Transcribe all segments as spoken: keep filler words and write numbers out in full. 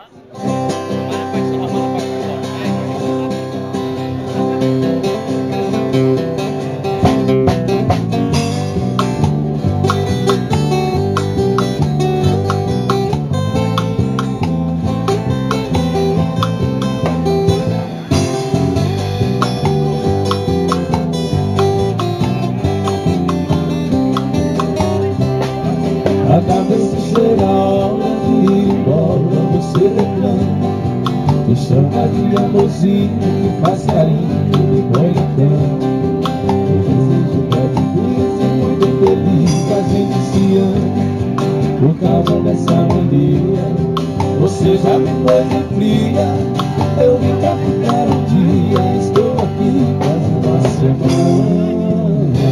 Cada vez que chega a hora de ir embora, você reclama, me chama de amorzinho, que faz carinho, me põe no tempo. Eu desejo que é difícil e muito feliz, a gente se ama por causa dessa mania. Você já me pôs em fria, eu vim pra ficar um dia, estou aqui quase uma semana.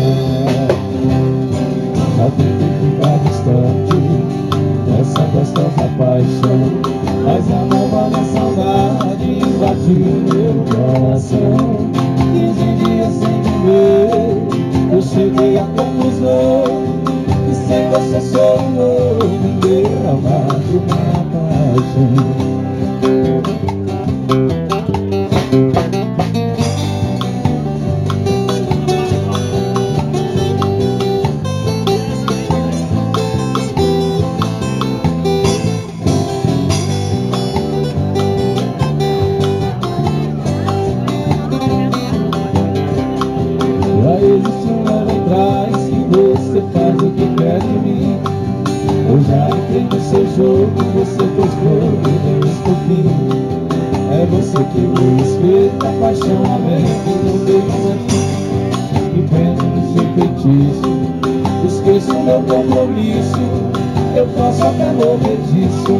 Já tentei ficar distante dessa gostosa paixão, mas a nova da saudade invadiu meu coração. quinze dias sem te ver, eu cheguei à conclusão que sem você sou um homem derramado na paixão. Existe um ano atrás que você faz o que quer de mim. Eu já entrei no seu jogo, você fez jogo e eu escolhi. É você que me esquenta, a paixão aberta no meu desafio. Me prende no seu feitiço, esqueço o meu compromisso. Eu posso até morrer disso,